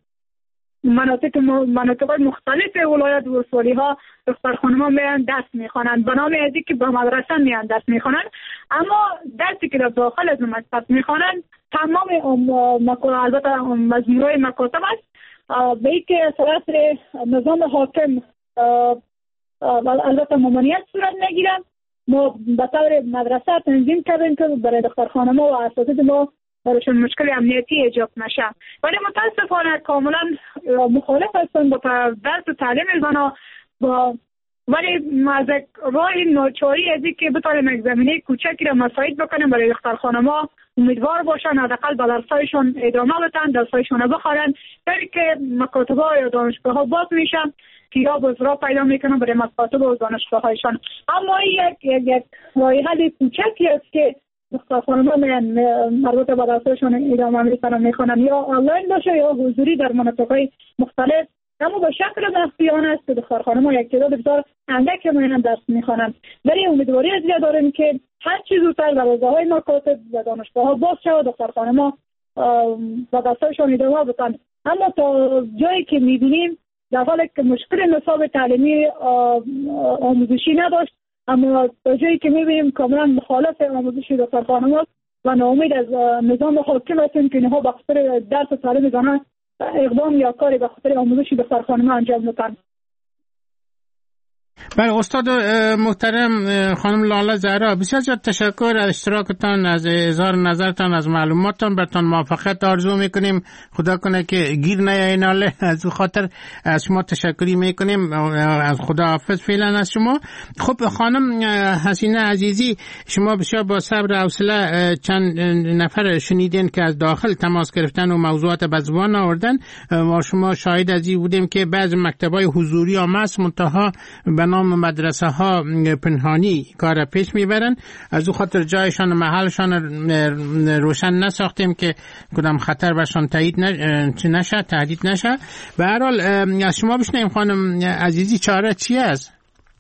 مناطق مختلف ولایت و ولسوالی‌ها دخترخانه‌ها میان درس میخوانند به نام از اینکه به مدرسه میان درس میخوانند، اما درسی که در داخل از مکتب میخوانند تمام البته مجموعه مکاتب است به اینکه اثرات نظام حاکم البته ممانعت صورت نگیرند. ما به طور مدرسه تنظیم کردیم که برای دخترخانه‌ها و اساتید ما برایشون مشکل امنیتی ایجاد نشه، ولی متاسفانه کاملا مخالف هستند با درس و تعلیم زنها ولی از راه ناچاری از اینکه بتوانیم یک زمینه کوچکی را مساعد بکنیم برای دخترخانه‌ها امیدوار باشن حداقل به درسایشون ادامه بدن، درسایشون ربخوانند، طوری که مکاتب‌ها یا دانشگاه‌ها باز میشن که یا بازار پیدا میکنن برای مکاتب و دانشگاه‌هایشان. اما یک راه حل کوچکی است که دخترخانه‌ها مربوط به درسایشون ادامه میکنن یا آنلاین باشه یا حضوری در مناطق‌های مختلف، اما به شکل مخفیانه است که دخترخانه‌ها یک تعداد بسیار اندک میان درس میخوانند. ولی امیدواری از این داریم که هر چیز زودتر دروازه‌های مکاتب و دانشگاه‌ها باز شود، دخترخانه‌ها با درسایشون ادامه بدن. اما تا جایی که می‌بینیم در حالی که مشکل نصاب تعلیمی آموزشی نداشت، اما تا جایی که می‌بینیم کاملا مخالف آموزش دخترخانه‌ها و ناامید از نظام حاکم هستیم که اینها به خاطر درس و تعلیم زنان اقدام یا کاری به خاطر آموزش دخترخانه‌ها انجام میدن. بله استاد محترم خانم لاله زهرا، بسیار زیاد تشکر از اشتراکتان، از اظهار نظرتان، از معلوماتتان. براتون موفقیت آرزو میکنیم، خدا کنه که گیر نیای ناله. از او خاطر از شما تشکری میکنیم، از خدا حافظ فعلا از شما. خب خانم حسینه عزیزی، شما بسیار با صبر و حوصله چند نفر شنیدین که از داخل تماس گرفتن و موضوعات به زبان آوردن. ما شما شاهد از این بودیم که بعضی مکتب‌های حضوری هم هست منتها به نام مدرسه ها پنهانی کار پیش میبرن. از او خاطر جایشان و محلشان روشن نساختیم که کدام خطر برشان تهدید نشه. به هر حال از شما بشنیم خانم عزیزی چاره چی است؟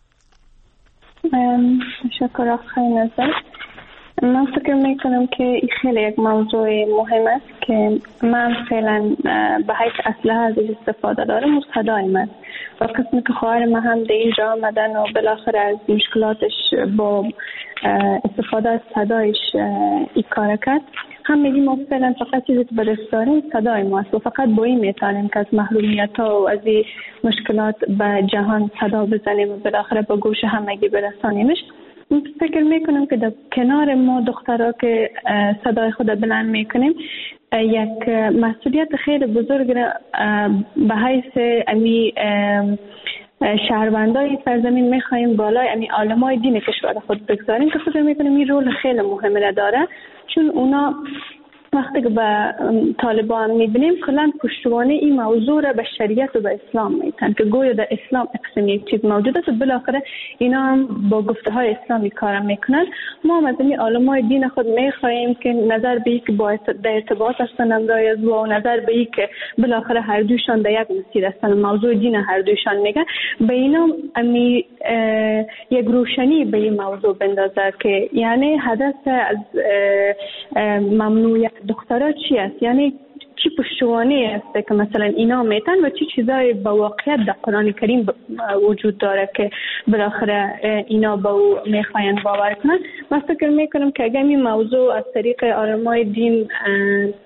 تشکر آقای نظر. من فکر میکنم که این خیلی یک موضوع مهم است که من فعلا به حیث اسلحه ازش استفاده دارم و صدای من و قسمی که خواهر من هم در اینجا آمدن و بالاخره از مشکلاتش با استفاده از صدایش این کار کرد، هم میگیم ما فعلا فقط چیزی که به دست داریم صدای ماست و فقط با این میتونیم که از محرومیت ها و از این مشکلات به جهان صدا بزنیم و بالاخره به گوش همگی برسانیمش. فکر میکنم که در کنار ما دخترها که صدای خود بلند میکنیم یک مسئولیت خیلی بزرگ را به حیث امی شهروندای سرزمین میخوایم بالای امی عالمای دین کشور خود بگذاریم که فکر میکنم این رول خیلی مهمه داره، چون اونا وقتی که به طالبان میبینیم کلان پشتوانه این موضوع را به شریعت و به اسلام میتن که گویا در اسلام اقسم یک چیز موجود است و بالاخره اینا هم با گفته های اسلامی کارم میکنن. ما هم از این علمای دین خود میخواهیم که نظر به یک با در ارتباط هستن امرای و نظر به یک بالاخره هر دوشان در یک مسیر هستن، موضوع دین هر دوشان میگن، به اینا امی یک روشنی به این موضوع بندازه که یعنی هدف از ممنوعیت دخترها چی است، یعنی چی پشتوانه است که مثلا اینا میتن و چی چیزای با واقعیت در قرآن کریم وجود داره که بالاخره اینا با او میخواین باور کنن. من فکر میکنم که اگر این موضوع از طریق علمای دین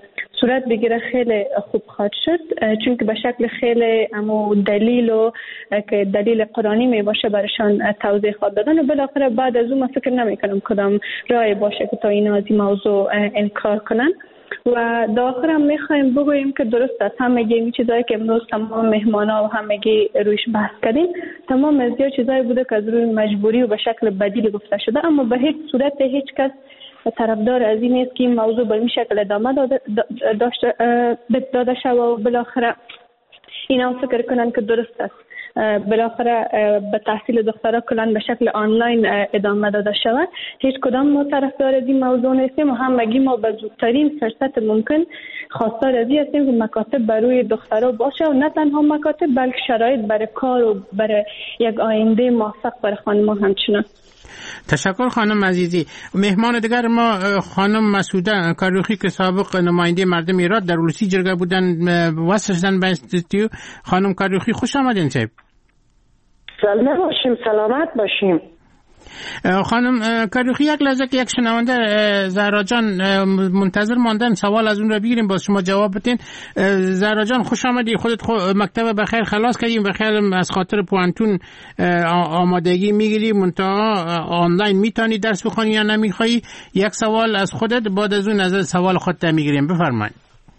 صورت بگیره خیلی خوب خواهد شد، چون که به شکل خیلی دلیل و که دلیل قرآنی می باشه برشان توضیح خواهد دادن و بالاخره بعد از اون من فکر نمی کنم کدام رای باشه که تا اینا از این موضوع انکار کنن. و داخل هم میخوایم بگوییم که درست است همگی این چیزایی که امروز تمام مهمانا و همگی رویش بحث کردیم تمام از چیزایی بوده که از روی مجبوری و به شکل بدیل گفته شده، اما به هیچ صورت هیچ کس طرفدار از این نیست که این موضوع به این شکل ادامه داده شود و بالاخره اینا فکر کنن که درست است بالاخره به تحصیل دخترها کلان به شکل آنلاین ادامه داده شود. هیچ کدام ما طرفدار از این موضوع نیستیم و همگی ما به زودترین فرصت ممکن خواستار از این هستیم که مکاتب برای دخترها باشه و نه تنها مکاتب بلکه شرایط برای کار و برای یک آینده موفق برای خانم‌ها همچنان. تشکر خانم عزیزی. مهمان دیگر ما خانم مسعوده کاروخی که سابق نماینده مردم ایران در ولسی جرگه بودن وصل شدن به استودیو. خانم کاروخی خوش آمدین. سلامت باشیم، سلامت باشیم. خانم کاروخی یک لحظه که یک شنونده زهرا جان منتظر ماندن سوال از اون رو بگیریم باز شما جواب بدین. زهرا جان خوش آمدی، خودت مکتب بخیر خلاص کردیم بخیر از خاطر پوانتون آمادگی میگیری منتها آنلاین میتونی درس بخونی یا نمیخوایی؟ یک سوال از خودت بعد از اون از سوال خودت میگیریم، بفرمایید.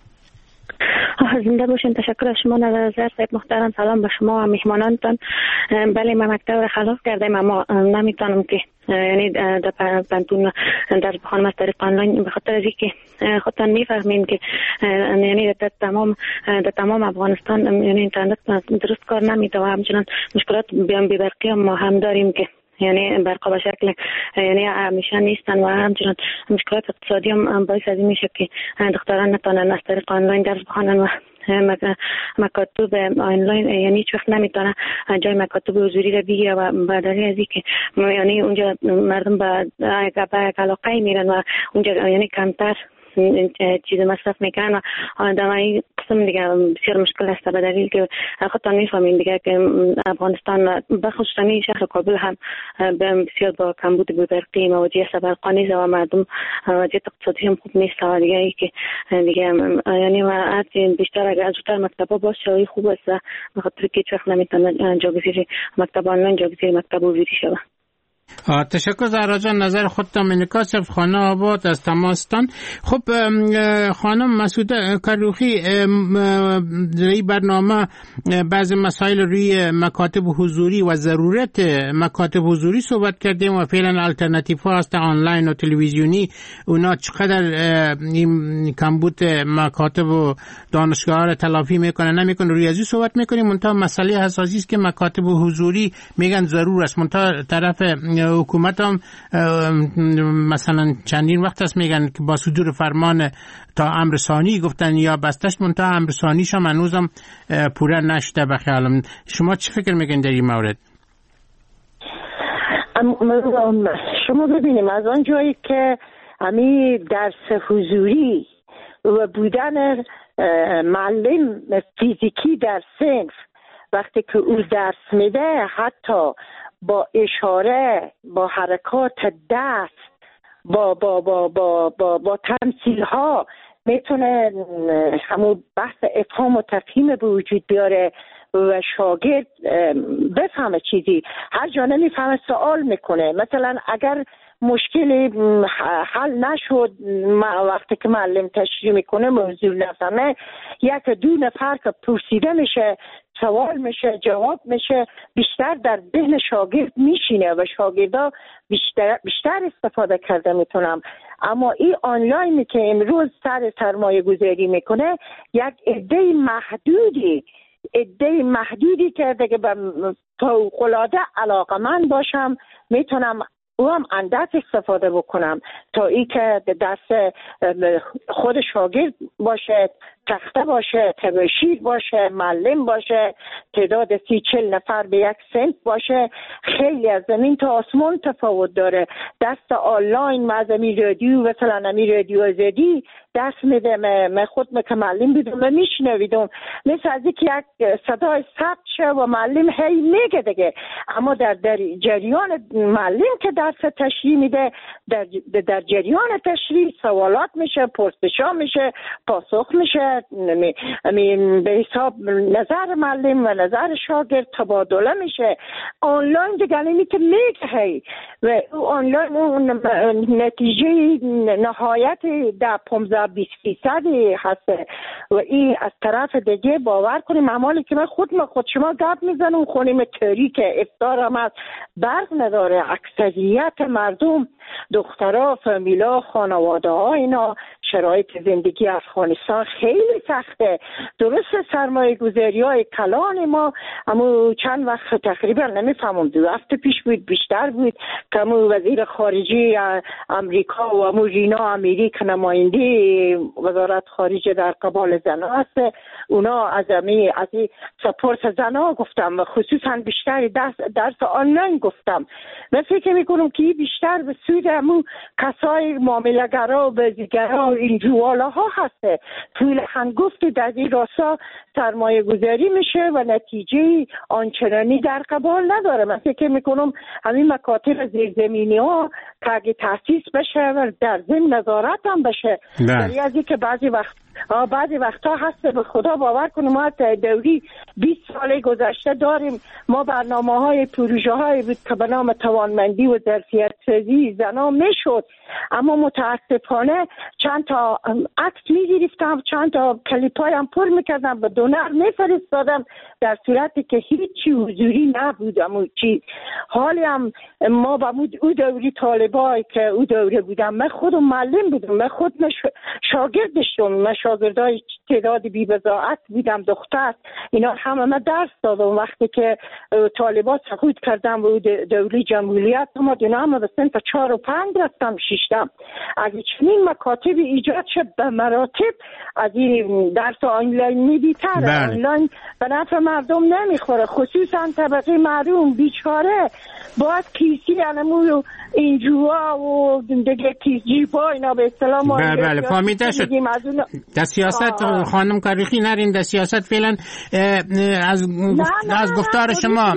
زنده باشین. تشکر از شما نظر صاحب محترم. سلام به شما و مهمانانتان. بله من مکتب را خلاص کردم اما نمیتونم که یعنی در پانتون درس بخوانم از طریق آنلاین به خاطر اینکه خودتان میفهمین که یعنی در تمام افغانستان یعنی اینترنت درست کار نمیده و همچنان مشکلات بی‌برقی ما هم داریم که یعنی برقا به شکل یعنی همیشه نیستن و همچنان مشکلات اقتصادی هم باعث از این میشه که دختران نتونن از طریق آنلاین درس بخوانن و مکاتب آنلاین یعنی هیچ وقت نمیتونه جای مکاتب حضوری رو بگیره و بعد از اینکه یعنی اونجا مردم به علاقه میرن و اونجا یعنی کمتر چیز مصرف میکنن و در این قسم دیگه بسیار مشکل است به دلیل که خودتان میفهمین دیگه که افغانستان بخصوص شهر کابل هم بسیار با کمبود برقی مواجه است، برق نیست و مردم وضعیت اقتصادی هم خوب نیست و دیگه ای که دیگه یعنی ما بیشتر اگر زودتر مکتبا باشه خوب است به خاطر که هیچ وقت نمیتونه جاگزین مکتب آنلاین جاگزین مکتب حضوری شود. تشکر زهرا جان. نظر خودت منکاس خانه آباد از تماستان. خب خانم مسعوده کاروخی در این برنامه بعض مسائل روی مکاتب حضوری و ضرورت مکاتب حضوری صحبت کردیم و فعلا الٹرناتیو ها هست آنلاین و تلویزیونی اونا چقدر این کمبود مکاتب و دانشگاه ها را تلافی میکنه نمیکنه روی ازی صحبت میکنیم. منتها مسئله حساسی است که مکاتب حضوری میگن ضرور است، منتها طرف حکومت هم مثلا چندین وقت است میگن که با صدور فرمان تا امر ثانی گفتن یا بستش منتها امر ثانیش هم هنوزم پوره نشده. بخیالم شما چه فکر میکنید در این مورد؟ شما ببینیم از آن جایی که همی درس حضوری و بودن معلم فیزیکی در صنف وقتی که او درس میده حتی با اشاره با حرکات دست با تمثیل ها میتونه همون بحث افهام و تفهیم به وجود بیاره و شاگرد بفهمه چیزی. هر جا نمیفهمه سوال میکنه. مثلا اگر مشکلی حل نشد وقتی که معلم تشریح میکنه موضوع نفهمه یک دو نفر که پرسیده میشه سوال میشه جواب میشه بیشتر در ذهن شاگرد میشینه و شاگردا بیشتر استفاده کرده میتونم. اما این آنلاینی که امروز سرمایه گذاری میکنه یک عده محدودی که دیگه به فوق‌العاده علاقه‌مند باشم میتونم او هم اندک استفاده بکنم تا ای که دست خود شاگرد باشه تخته باشه، تبشیر باشه، معلم باشه، تعداد 30-40 نفر به یک سنف باشه. خیلی از زمین تا آسمان تفاوت داره. دست آنلاین از امی رادیو، مثلا امی رادیو زدی دست میده، من خود که معلم بودم و میشنویدم مثل از یک صدای ثبت شه و معلم هی میگه دیگه، اما در جریان معلم که درس تشریح میده، در جریان تشریح سوالات میشه، پرسشا میشه، پاسخ میشه، به حساب نظر معلم و نظر شاگرد تبادله میشه. آنلاین دیگه نمی که میگه هی و آنلاین اون نتیجه نهایت در 15-20% هست و این از طرف دیگه باور کنیم عمالی که من خود شما گپ میزنم خونیم تاریک افطار هم از برق نداره. اکثریت مردم، دخترها، فامیلا، خانواده ها، اینا شرایط زندگی افغانستان خیلی سخته. درست سرمایه گذاری های کلان ما اما چند وقت تقریبا نمیفهمم 2 هفته پیش بود بیشتر بود که وزیر خارجه امریکا و امو رینا امری که نماینده وزارت خارجه در قبال زنها هست، اونا از این سپورت زنها گفتم و خصوصا بیشتر درس آنلاین گفتم. من فکر میکنم که بیشتر به سود امو کسای معامله‌گرا و بازیگرا و این جواله ها هسته. طول هنگفت در این راستا سرمایه گذاری میشه و نتیجه آنچنانی در قبال نداره. من فکر میکنم همین مکاتب زیرزمینی ها که اگه تاسیس بشه و در ضمن نظارت هم بشه، در از که بعضی وقتا هست به خدا باور کنیم ما دوری 20 سال گذشته داریم، ما برنامه های پروژه های بود که به نام توانمندی و ظرفیت سازی زنا میشد، اما متاسفانه چند تا عکس میگرفتم، چند تا کلیپای هم پر میکردم به دونر میفرستادم در صورتی که هیچی حضوری نبود. اما چی حالی هم ما با او دوری طالبای که او دوره بودم، من خودم معلم بودم، من خود شاگرد داشتم، من شاگردای تعداد بی بضاعت بودم، دختر اینا همه من درس دادم. وقتی که طالبات سقوط کردم و دوری جمهوریت ما دینا همه به سنف 4 و 5 رفتم 6. اگه چنین مکاتب ایجاد شد به مراتب از این درس آنلاین میدیتر، آنلاین به نفع مردم نمیخوره، خصوصا طبقه محروم بیچاره باید کیسی انمو اینجوا و دیگه کیس جیبا اینا به اصطلاح ما بله فهمیده شد. در سیاست خانم کاروخی نرین در سیاست فعلا از گفتار شما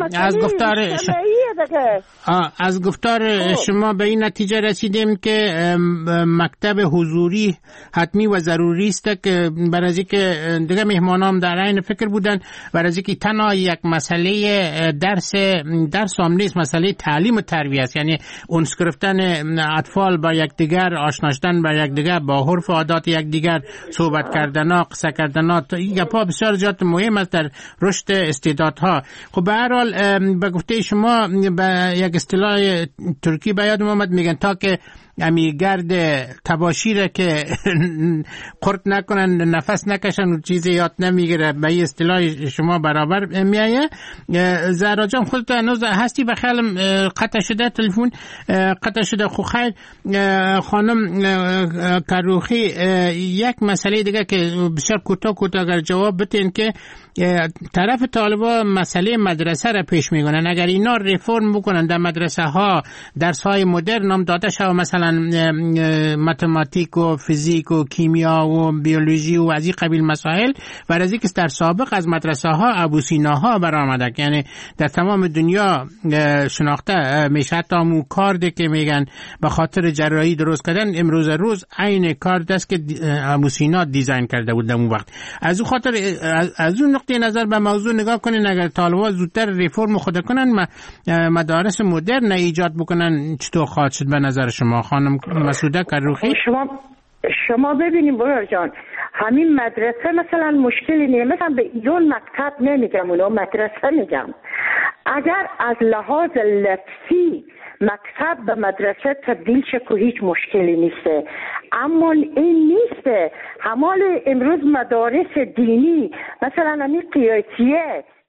از گفتار شما به این نتیجه رسیدیم که مکتب حضوری حتمی و ضروری است که برای اینکه دیگه مهمانام در این فکر بودن برای اینکه تنها یک مسئله درس هم نیست، مسئله تعلیم و تربیت است، یعنی اونس گرفتن اطفال با یکدیگر، آشنا شدن با یکدیگر، با عرف و عادات یکدیگر، صحبت کردن، قصه کردن، این گپا بسیار زیاد مهم است در رشد استعدادها. خب به هر حال به گفته شما به یک اصطلاح ترکی به یادم آمد، میگن تا که امی گرد تباشیره که قرط نکنن نفس نکشن و چیزی یاد نمیگیره، به این اصطلاح شما برابر میایه. زهرا جان خودت هنوز هستی؟ بخیالم قطع شده تلفن قطع شده. خو خیر خانم کاروخی یک مسئله دیگه که بسیار کوتاه اگر جواب بتین که طرف طالبا مسئله مدرسه را پیش میگنن، اگر اینا ریفرم بکنن در مدرسه ها درس های مدرن هم داده شود، مثلا متماتیک و فیزیک و کیمیا و بیولوژی و از این قبیل مسائل، و از اینکه در سابق از مدرسه ها ابوسیناها برآمده، یعنی در تمام دنیا شناخته میشه. حتی همون کارد که میگن به خاطر جراحی درست کردن امروز روز عین کارد است که ابوسینا دیزاین کرده بود در اون وقت. از اون خاطر از اون نقطه نظر به موضوع نگاه کنین، اگر طالبان زودتر ریفرم خود کنن، مدارس مدرن ایجاد بکنن، چطور خواهد شد به نظر شما خانم مسعوده کاروخی؟ شما ببینیم برادر جان، همین مدرسه مثلا مشکلی نیست، مثلا به ایران مکتب نمیگم، اونا مدرسه میگم. اگر از لحاظ لفظی مکتب به مدرسه تبدیل شه که هیچ مشکلی نیسته، اما این نیسته. همال امروز مدارس دینی مثلا همین قیاسیه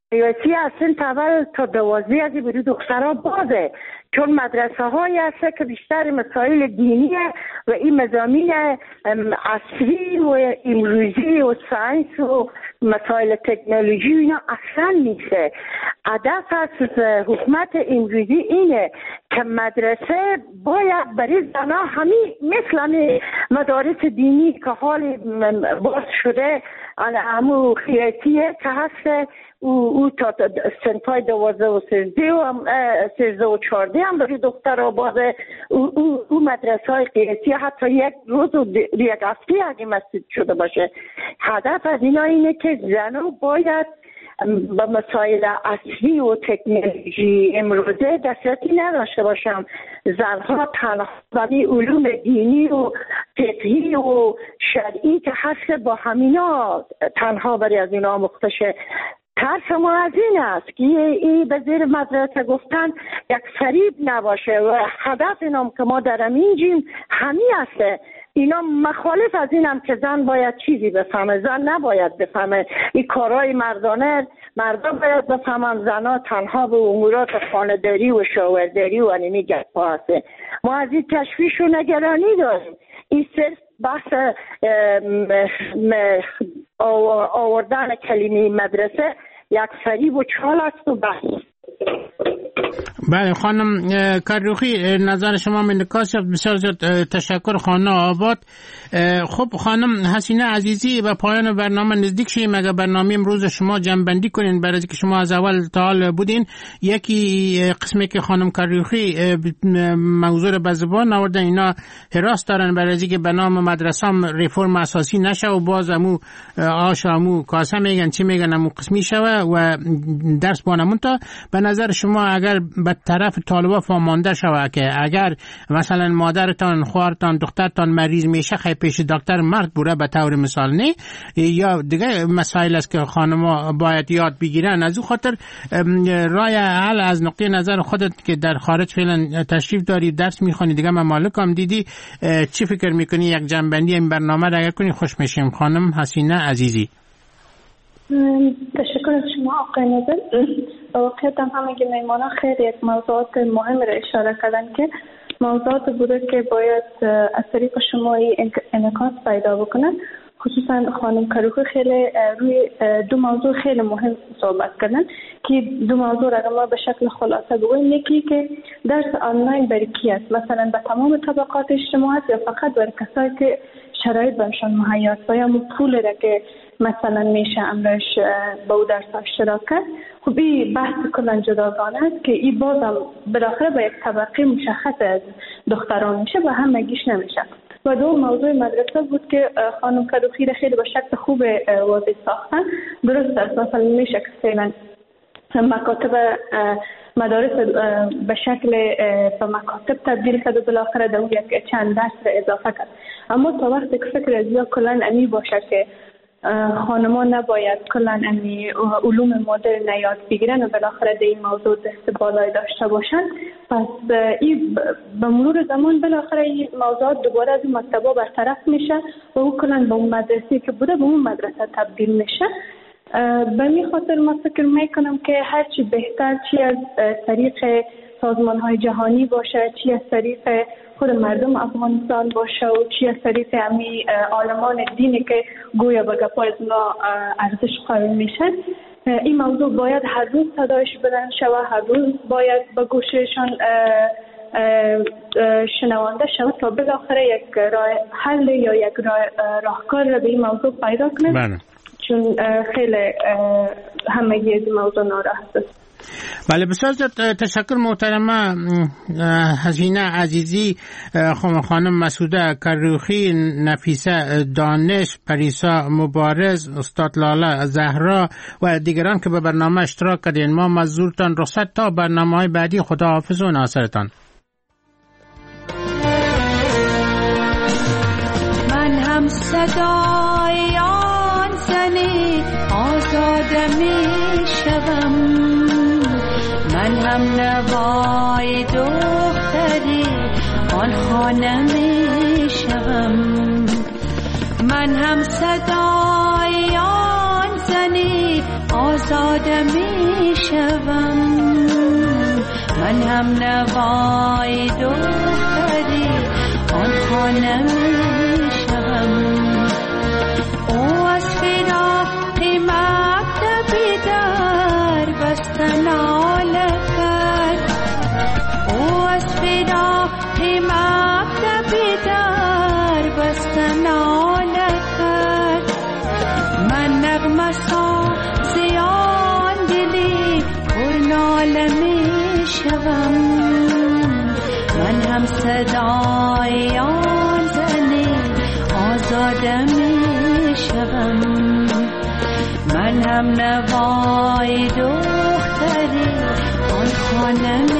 قیاسی از سن اول تا 12 از برای دخترها بازه، چون مدرسه هایی هست که بیشتر مسائل دینیه و این مضامین عصری و امروزی و ساینس و مسائل تکنولوژی اینا اصلا نیسته. هدف از حکومت امروزی اینه که مدرسه باید برای زنها همین مثل مدارس دینی که حال باز شده همون خیاتیه که هست او تا سنفای 12 و 13 و 14 هم برای دخترها بازه. او مدرسه های قیاسی حتی یک روز و یک هفته اگه مسجد شده باشه. هدف از اینا اینه که زنها باید با مسائل اصلی و تکنولوژی امروزه دسترسی نداشته باشم. زنها تنها برای علوم دینی و فقهی و شرعی که هست با همینا تنها برای از اینا مختشه. ترس ما از این است که این به زیر مدرسه گفتن یک فریب نباشه و هدف اینم که ما در امینجیم همی هسته. اینا مخالف از اینم که زن باید چیزی بفهمه، زن نباید بفهمه. این کارهای مردانه مردان باید بفهمن، زنها تنها به امورات خانه‌داری و شاورداری و انیمی گپا هسته. ما از این تشویش و نگرانی داریم. این صرف بحث آوردن کلمه مدرسه یک فریب و چال است و بحث. بله خانم کروخی، نظر شما منعکس شد. بسیار زیاد تشکر خانم آباد. خب خانم حسینه عزیزی، به پایان برنامه نزدیک شیم. اگر برنامه امروز شما جمع‌بندی کنین برای که شما از اول تا حال بودین. یکی قسمی که خانم کروخی موضوع رو به زبان آوردن، اینا حراس دارن برای که به نام مدرسه‌ام ریفرم اساسی نشه و باز امو آش امو کاسه میگن چی میگن امو قسمی شوه و درس بانمون. تا به نظر شما اگر به طرف طالبا فهمانده شود که اگر مثلا مادرتان، خواهرتان، دخترتان مریض میشه خیلی پیش دکتر مرد بوده به طور مثال، نه یا دیگه مسائل است که خانما باید یاد بگیرن. از او خاطر رای حل از نقطه نظر خودت که در خارج فعلا تشریف داری درس میخوانی، دیگه ممالک هم دیدی، چی فکر میکنی یک جنبندی این برنامه را اگر کنی خوش میشیم؟ خانم حسینه عزیزی. تشکر از شما آقای نظر. واقعیت هم همه میمانا خیلی یک موضوعات مهم را اشاره کردن که موضوعات بوده که باید از طریق شما انعکاس پیدا بکنن. خصوصا خانم کروخی خیلی روی دو موضوع خیلی مهم صحبت کردن که دو موضوع را ما به شکل خلاصه بگویم. یکی که درس آنلاین برای کی است؟ مثلا به تمام طبقات اجتماعی است یا فقط برای کسایی که شرایط برشان مهیا است و یا پول را که مثلا میشه امرش با او درس اشتراک کرد؟ خب این بحث کلا جداگانه است که این بازم بالاخره به یک طبقه مشخص از دختران میشه و همگیش نمیشه. و دو موضوع مدرسه بود که خانم کروخی را خیلی به شکل خوب واضح ساختن. درست است، مثلا میشه که فعلا مکاتب مدارس به شکل به مکاتب تبدیل کرد و بالاخره در اون یک چند درس را اضافه کرد. اما تا وقتی که فکر از یا کلا امی باشه که خانمان نباید کلا امی علوم مدرن یاد بگیرن و بالاخره در این موضوع دست بالای داشته باشن، پس این به مرور زمان بالاخره این موضوعات دوباره از این مکتبا برطرف میشه و او کلا به اون مدرسه که بوده به اون مدرسه تبدیل میشه. به این خاطر ما فکر میکنم که هرچی بهتر، چی از طریق سازمان های جهانی باشه، چی از طریق خود مردم افغانستان باشه و چی از طریق امی عالمان دینی که گویا به گپای اونا ارزش قائل میشن، این موضوع باید هر روز صدایش بلند شود، هر روز باید به گوششان شنوانده شود تا بالاخره یک راه حل یا یک راهکار را به این موضوع پیدا کنه. چون خیلی همگی از موضوع ناراحت است. بله بسیار تشکر محترمه حسینه عزیزی، خانم مسعوده کروخی، نفیسه دانش، پریسا مبارز، استاد لاله زهرا و دیگران که به برنامه اشتراک کردین. ما مزورتان رخصت تا برنامه‌های بعدی. خدا حافظ و ناصرتان. من هم صدای آن زنی آزاده می شوم، من هم نوای دختری آن خانه می شوم، من هم صدای آن زنی آزاده می شوم. من هم نوای دختری آن خانه می شوم. او از فراق مکتبی در بسته ناله کرد. او از فراق مکتبی در بسته ناله کرد. من نغمه سازیان دلی پر ناله می شوم. من هم صدای آن زنی آزاده می شوم. من هم نوای دختری آن خانه